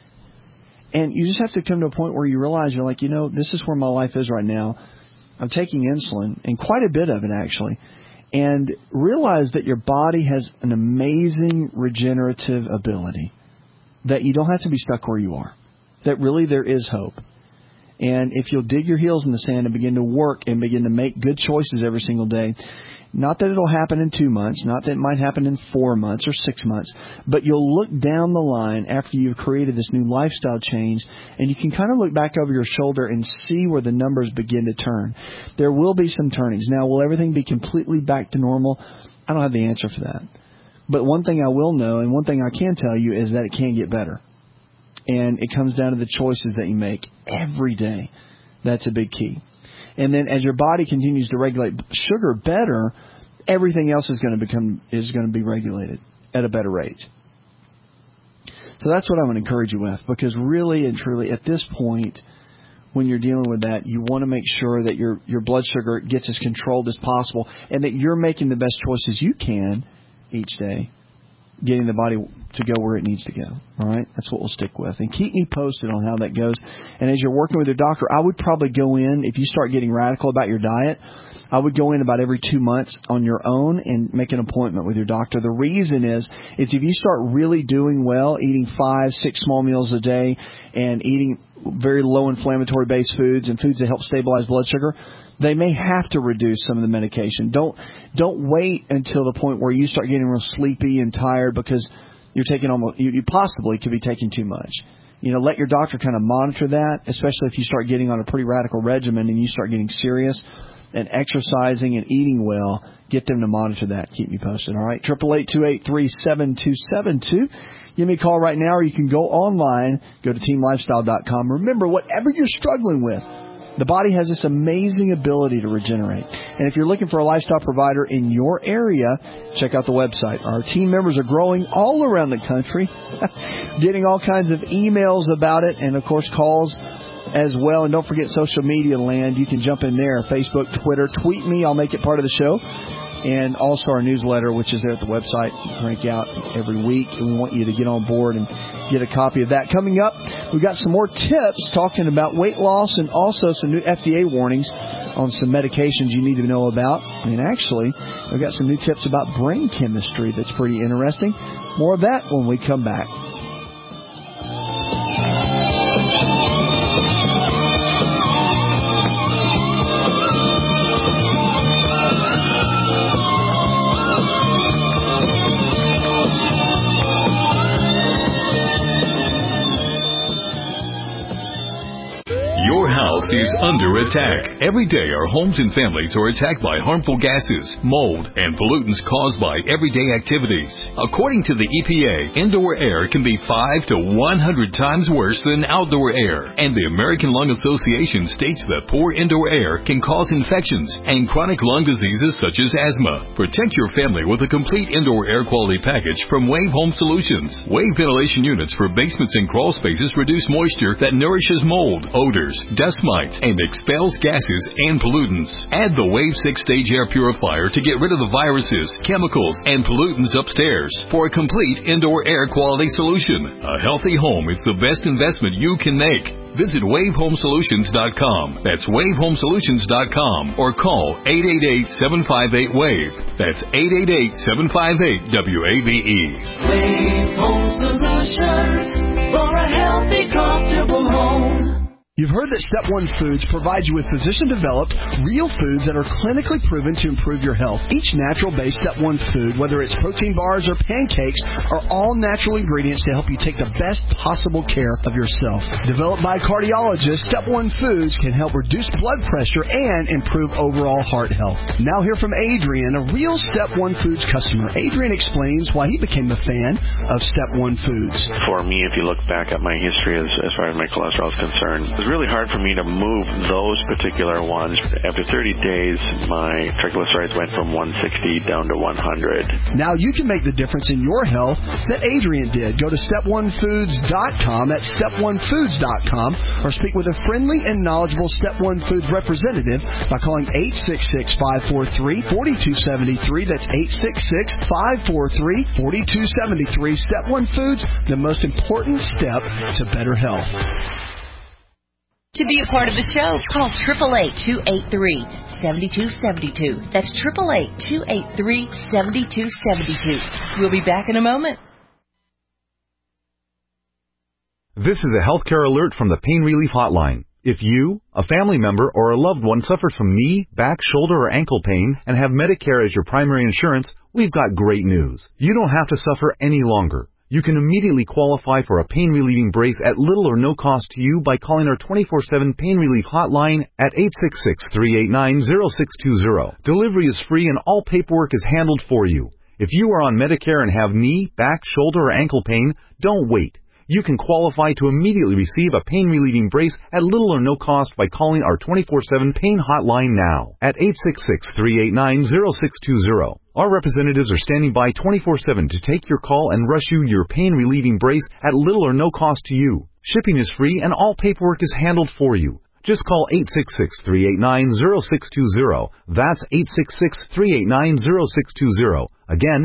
Speaker 3: And you just have to come to a point where you realize you're like, this is where my life is right now. I'm taking insulin, and quite a bit of it actually. And realize that your body has an amazing regenerative ability, that you don't have to be stuck where you are, that really there is hope. And if you'll dig your heels in the sand and begin to work and begin to make good choices every single day, not that it'll happen in 2 months, not that it might happen in 4 months or 6 months, but you'll look down the line after you've created this new lifestyle change, and you can kind of look back over your shoulder and see where the numbers begin to turn. There will be some turnings. Now, will everything be completely back to normal? I don't have the answer for that. But one thing I will know, and one thing I can tell you, is that it can get better. And it comes down to the choices that you make every day. That's a big key. And then as your body continues to regulate sugar better, everything else is going to be regulated at a better rate. So that's what I'm going to encourage you with, because really and truly at this point, when you're dealing with that, you want to make sure that your blood sugar gets as controlled as possible and that you're making the best choices you can each day, getting the body to go where it needs to go. All right? That's what we'll stick with. And keep me posted on how that goes. And as you're working with your doctor, I would probably go in, if you start getting radical about your diet, I would go in about every 2 months on your own and make an appointment with your doctor. The reason is if you start really doing well, eating 5-6 small meals a day and eating very low inflammatory based foods and foods that help stabilize blood sugar, they may have to reduce some of the medication. Don't wait until the point where you start getting real sleepy and tired because you're taking you possibly could be taking too much. Let your doctor kind of monitor that, especially if you start getting on a pretty radical regimen and you start getting serious and exercising and eating well. Get them to monitor that. Keep me posted. All right. 888-283-7272. Give me a call right now, or you can go online. Go to teamlifestyle.com. Remember, whatever you're struggling with, the body has this amazing ability to regenerate. And if you're looking for a lifestyle provider in your area, check out the website. Our team members are growing all around the country, getting all kinds of emails about it, and, of course, calls as well. And don't forget social media land. You can jump in there, Facebook, Twitter. Tweet me. I'll make it part of the show. and also our newsletter, which is there at the website. Crank out every week, and we want you to get on board and get a copy of that. Coming up, we've got some more tips talking about weight loss and also some new FDA warnings on some medications you need to know about. And actually, we've got some new tips about brain chemistry that's pretty interesting. More of that when we come back.
Speaker 2: Your house is under attack. Every day our homes and families are attacked by harmful gases, mold, and pollutants caused by everyday activities. According to the EPA, indoor air can be 5 to 100 times worse than outdoor air. And the American Lung Association states that poor indoor air can cause infections and chronic lung diseases such as asthma. Protect your family with a complete indoor air quality package from Wave Home Solutions. Wave ventilation units for basements and crawl spaces reduce moisture that nourishes mold, odors, dust mites, and expels gases and pollutants. Add the Wave 6-stage air purifier to get rid of the viruses, chemicals, and pollutants upstairs for a complete indoor air quality solution. A healthy home is the best investment you can make. Visit WaveHomeSolutions.com. That's WaveHomeSolutions.com or call 888-758-WAVE. That's 888-758-WAVE.
Speaker 16: Wave Home Solutions for a healthy, comfortable home.
Speaker 3: You've heard that Step 1 Foods provides you with physician-developed, real foods that are clinically proven to improve your health. Each natural-based Step 1 food, whether it's protein bars or pancakes, are all natural ingredients to help you take the best possible care of yourself. Developed by cardiologists, Step 1 Foods can help reduce blood pressure and improve overall heart health. Now hear from Adrian, a real Step 1 Foods customer. Adrian explains why he became a fan of Step 1 Foods.
Speaker 4: For me, if you look back at my history as far as my cholesterol is concerned, it was really hard for me to move those particular ones. After 30 days, my triglycerides went from 160 down to 100.
Speaker 3: Now you can make the difference in your health that Adrian did. Go to step1foods.com. That's step1foods.com, or speak with a friendly and knowledgeable Step 1 Foods representative by calling 866-543-4273. That's 866-543-4273. Step 1 Foods, the most important step to better health.
Speaker 14: To be a part of the show, call 888-283-7272. That's 888-283-7272. We'll be back in a moment.
Speaker 22: This is a healthcare alert from the Pain Relief Hotline. If you, a family member, or a loved one suffers from knee, back, shoulder, or ankle pain and have Medicare as your primary insurance, we've got great news. You don't have to suffer any longer. You can immediately qualify for a pain-relieving brace at little or no cost to you by calling our 24/7 Pain Relief Hotline at 866-389-0620. Delivery is free and all paperwork is handled for you. If you are on Medicare and have knee, back, shoulder, or ankle pain, don't wait. You can qualify to immediately receive a pain-relieving brace at little or no cost by calling our 24/7 Pain Hotline now at 866-389-0620. Our representatives are standing by 24/7 to take your call and rush you your pain-relieving brace at little or no cost to you. Shipping is free and all paperwork is handled for you. Just call 866-389-0620. That's 866-389-0620. Again,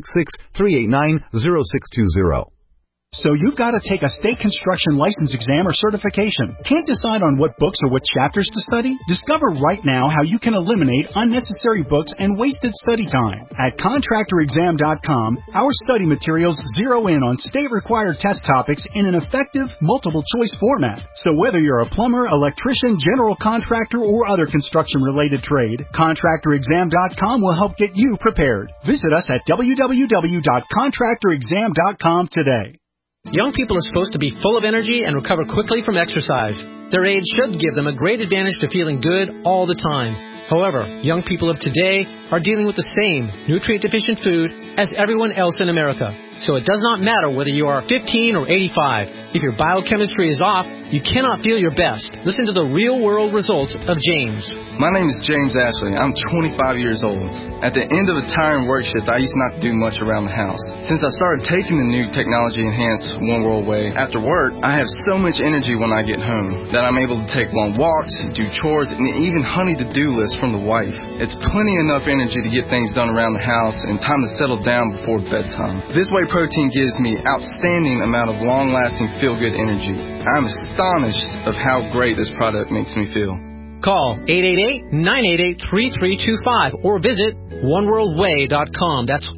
Speaker 22: 866-389-0620.
Speaker 23: So you've got to take a state construction license exam or certification. Can't decide on what books or what chapters to study? Discover right now how you can eliminate unnecessary books and wasted study time. At ContractorExam.com, our study materials zero in on state-required test topics in an effective, multiple-choice format. So whether you're a plumber, electrician, general contractor, or other construction-related trade, ContractorExam.com will help get you prepared. Visit us at www.ContractorExam.com today.
Speaker 24: Young people are supposed to be full of energy and recover quickly from exercise. Their age should give them a great advantage to feeling good all the time. However, young people of today are dealing with the same nutrient-deficient food as everyone else in America. So it does not matter whether you are 15 or 85. If your biochemistry is off, you cannot feel your best. Listen to the real-world results of James.
Speaker 5: My name is James Ashley. I'm 25 years old. At the end of a tiring work shift, I used not to do much around the house. Since I started taking the new technology-enhanced One World Way, after work, I have so much energy when I get home that I'm able to take long walks, do chores, and even honey to-do lists from the wife. It's plenty enough energy to get things done around the house and time to settle down before bedtime. This Whey protein gives me outstanding amount of long-lasting feel-good energy. I'm astonished of how great this product makes me feel.
Speaker 24: Call 888-988-3325 or visit oneworldwhey.com. That's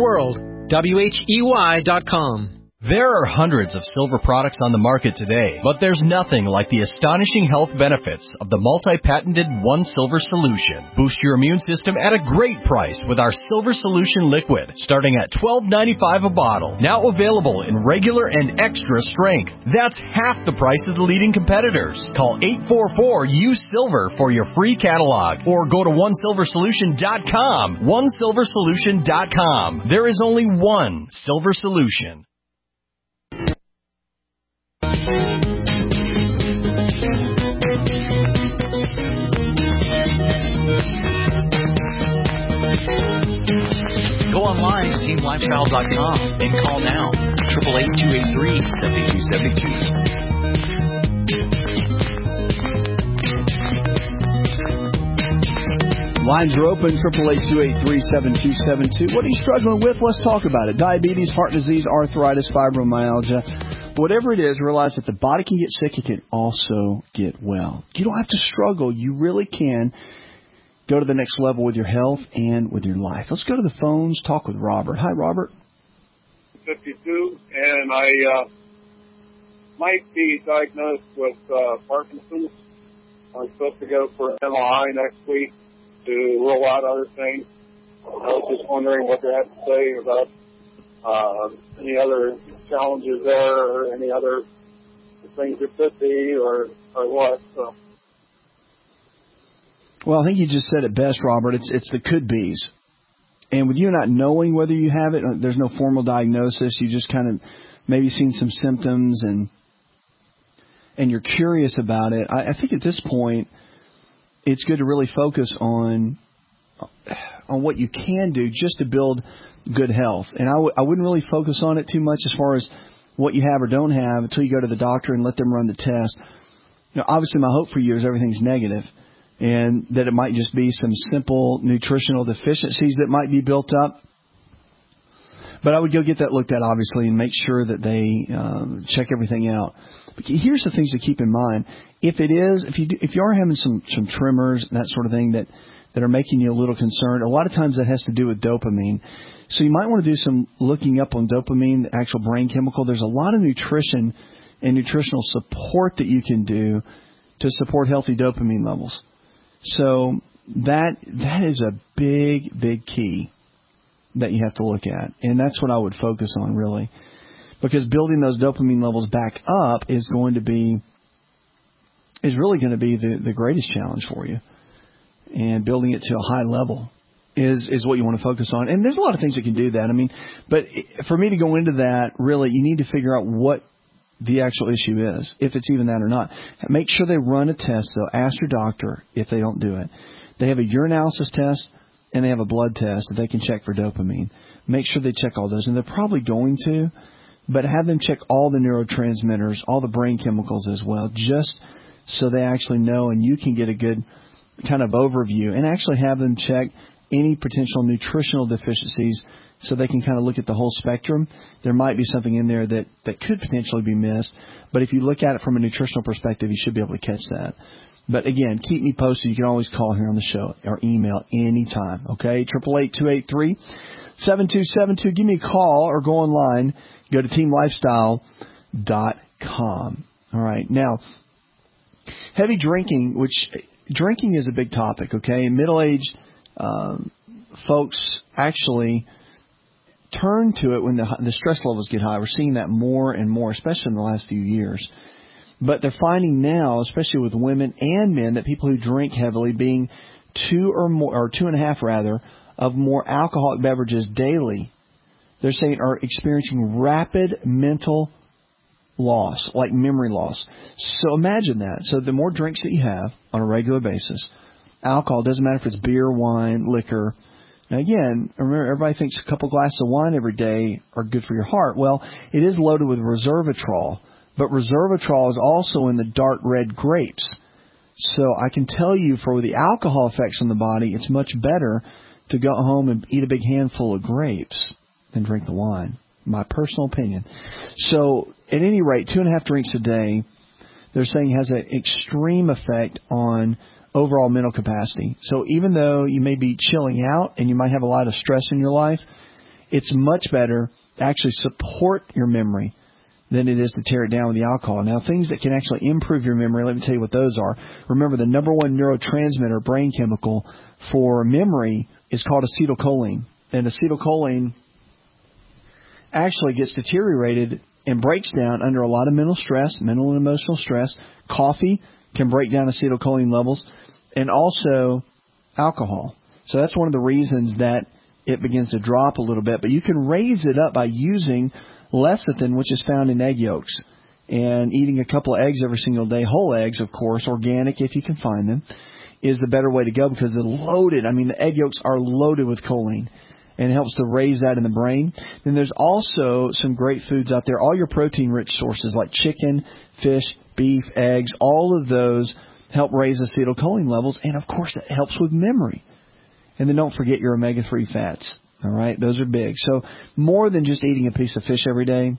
Speaker 24: oneworld.com.
Speaker 6: There are hundreds of silver products on the market today, but there's nothing like the astonishing health benefits of the multi-patented One Silver Solution. Boost your immune system at a great price with our Silver Solution Liquid, starting at $12.95 a bottle. Now available in regular and extra strength. That's half the price of the leading competitors. Call 844-USILVER for your free catalog, or go to OneSilverSolution.com. OneSilverSolution.com. There is only one Silver Solution.
Speaker 9: Go online to teamlifestyle.com and call now 888-283-7272.
Speaker 3: Lines are open, 888-283-7272. What are you struggling with? Let's talk about it. Diabetes, heart disease, arthritis, fibromyalgia. Whatever it is, realize that the body can get sick. It can also get well. You don't have to struggle. You really can go to the next level with your health and with your life. Let's go to the phones, talk with Robert. Hi, Robert.
Speaker 7: 52, and I might be diagnosed with Parkinson's. I'm supposed to go for an MRI next week to rule out other things. I was just wondering what they have to say about any other challenges there or any other things it could be or what. So.
Speaker 3: Well, I think you just said it best, Robert. It's the could-be's. And with you not knowing whether you have it, there's no formal diagnosis. You just kind of maybe seen some symptoms and you're curious about it. I think at this point, it's good to really focus on what you can do just to build good health. And I wouldn't really focus on it too much as far as what you have or don't have until you go to the doctor and let them run the test. Obviously, my hope for you is everything's negative, and that it might just be some simple nutritional deficiencies that might be built up. But I would go get that looked at, obviously, and make sure that they check everything out. But here's the things to keep in mind. If you are having some tremors and that sort of thing that are making you a little concerned, a lot of times that has to do with dopamine. So you might want to do some looking up on dopamine, the actual brain chemical. There's a lot of nutrition and nutritional support that you can do to support healthy dopamine levels. So that is a big, big key that you have to look at. And that's what I would focus on, really. Because building those dopamine levels back up is really going to be the greatest challenge for you. And building it to a high level is what you want to focus on. And there's a lot of things that can do that. But for me to go into that, really, you need to figure out what the actual issue is, if it's even that or not. Make sure they run a test, though. Ask your doctor if they don't do it. They have a urinalysis test and they have a blood test that they can check for dopamine. Make sure they check all those. And they're probably going to, but have them check all the neurotransmitters, all the brain chemicals as well, just so they actually know and you can get a good kind of overview, and actually have them check any potential nutritional deficiencies so they can kind of look at the whole spectrum. There might be something in there that could potentially be missed, but if you look at it from a nutritional perspective, you should be able to catch that. But again, keep me posted. You can always call here on the show or email anytime, okay? 888-283-7272. Give me a call or go online. Go to teamlifestyle.com. All right. Now, heavy drinking, drinking is a big topic, okay? Middle-aged folks actually turn to it when the stress levels get high. We're seeing that more and more, especially in the last few years. But they're finding now, especially with women and men, that people who drink heavily being 2 or more, or 2.5 rather, of more alcoholic beverages daily they're saying are experiencing rapid mental loss, like memory loss. So imagine that. So the more drinks that you have on a regular basis, alcohol, doesn't matter if it's beer, wine, liquor. Now again, remember, everybody thinks a couple glasses of wine every day are good for your heart. Well, it is loaded with resveratrol, but resveratrol is also in the dark red grapes. So I can tell you, for the alcohol effects on the body, it's much better to go home and eat a big handful of grapes than drink the wine. My personal opinion. So at any rate, 2.5 drinks a day, they're saying has an extreme effect on overall mental capacity. So even though you may be chilling out and you might have a lot of stress in your life, it's much better to actually support your memory than it is to tear it down with the alcohol. Now, things that can actually improve your memory, let me tell you what those are. Remember, the number one neurotransmitter, brain chemical, for memory is called acetylcholine. And acetylcholine actually gets deteriorated and breaks down under a lot of mental stress, mental and emotional stress. Coffee can break down acetylcholine levels, and also alcohol. So that's one of the reasons that it begins to drop a little bit. But you can raise it up by using lecithin, which is found in egg yolks, and eating a couple of eggs every single day. Whole eggs, of course, organic if you can find them, is the better way to go because they're loaded. I mean, the egg yolks are loaded with choline, and it helps to raise that in the brain. Then there's also some great foods out there, all your protein-rich sources like chicken, fish, beef, eggs, all of those help raise acetylcholine levels, and of course that helps with memory. And then don't forget your omega-3 fats. All right, those are big. So more than just eating a piece of fish every day,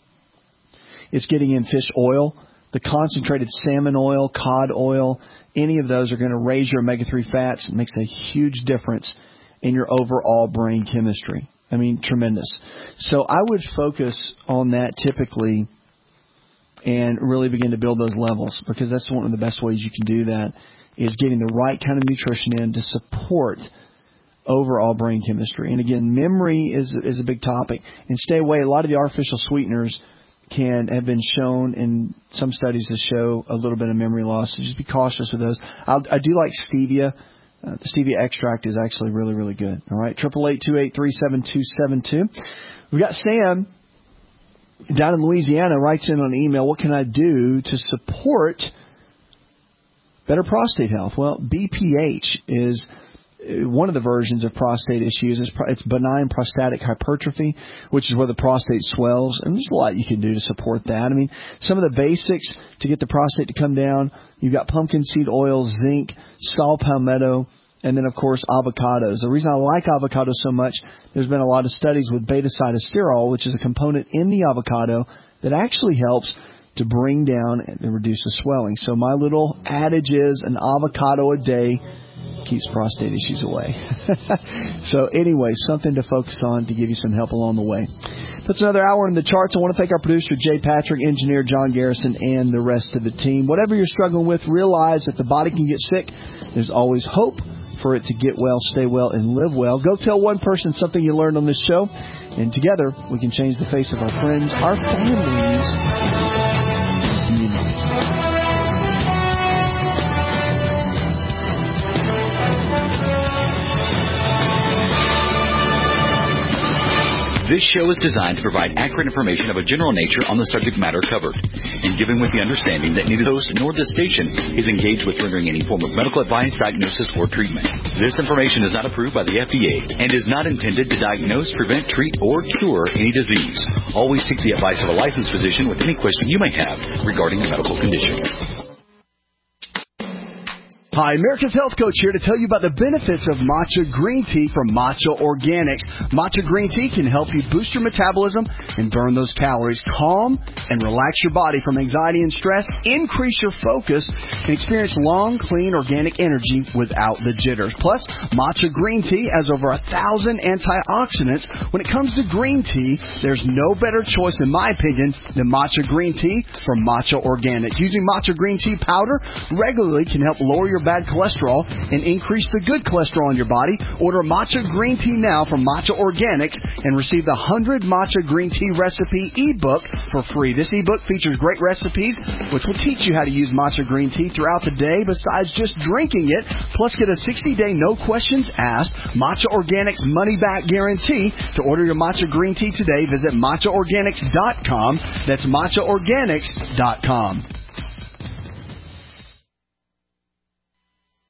Speaker 3: it's getting in fish oil, the concentrated salmon oil, cod oil. Any of those are going to raise your omega-3 fats. It makes a huge difference in your overall brain chemistry. I mean, tremendous. So I would focus on that typically and really begin to build those levels, because that's one of the best ways you can do that, is getting the right kind of nutrition in to support overall brain chemistry. And again, memory is a big topic. And stay away. A lot of the artificial sweeteners have been shown in some studies to show a little bit of memory loss. So just be cautious with those. I do like stevia. The stevia extract is actually really, really good. All right, 888-283-7272. We've got Sam down in Louisiana writes in on email, what can I do to support better prostate health? Well, BPH is one of the versions of prostate issues. It's benign prostatic hypertrophy, which is where the prostate swells. And there's a lot you can do to support that. I mean, some of the basics to get the prostate to come down, you've got pumpkin seed oil, zinc, saw palmetto, and then, of course, avocados. The reason I like avocados so much, there's been a lot of studies with beta-sitosterol, which is a component in the avocado that actually helps to bring down and reduce the swelling. So my little adage is an avocado a day keeps prostate issues away. So anyway, something to focus on to give you some help along the way. That's another hour in the charts. I want to thank our producer, Jay Patrick, engineer John Garrison, and the rest of the team. Whatever you're struggling with, realize that the body can get sick. There's always hope for it to get well, stay well, and live well. Go tell one person something you learned on this show, and together we can change the face of our friends, our families.
Speaker 9: This show is designed to provide accurate information of a general nature on the subject matter covered, and given with the understanding that neither the host nor this station is engaged with rendering any form of medical advice, diagnosis, or treatment. This information is not approved by the FDA and is not intended to diagnose, prevent, treat, or cure any disease. Always seek the advice of a licensed physician with any question you may have regarding a medical condition.
Speaker 3: Hi, America's Health Coach here to tell you about the benefits of matcha green tea from Matcha Organics. Matcha green tea can help you boost your metabolism and burn those calories, calm and relax your body from anxiety and stress, increase your focus, and experience long, clean, organic energy without the jitters. Plus, matcha green tea has over 1,000 antioxidants. When it comes to green tea, there's no better choice, in my opinion, than matcha green tea from Matcha Organics. Using matcha green tea powder regularly can help lower your bad cholesterol and increase the good cholesterol in your body. Order matcha green tea now from Matcha Organics and receive the 100 Matcha Green Tea Recipe ebook for free. This ebook features great recipes which will teach you how to use matcha green tea throughout the day besides just drinking it. Plus, get a 60-day no questions asked Matcha Organics money-back guarantee. To order your matcha green tea today, visit matchaorganics.com. That's matchaorganics.com.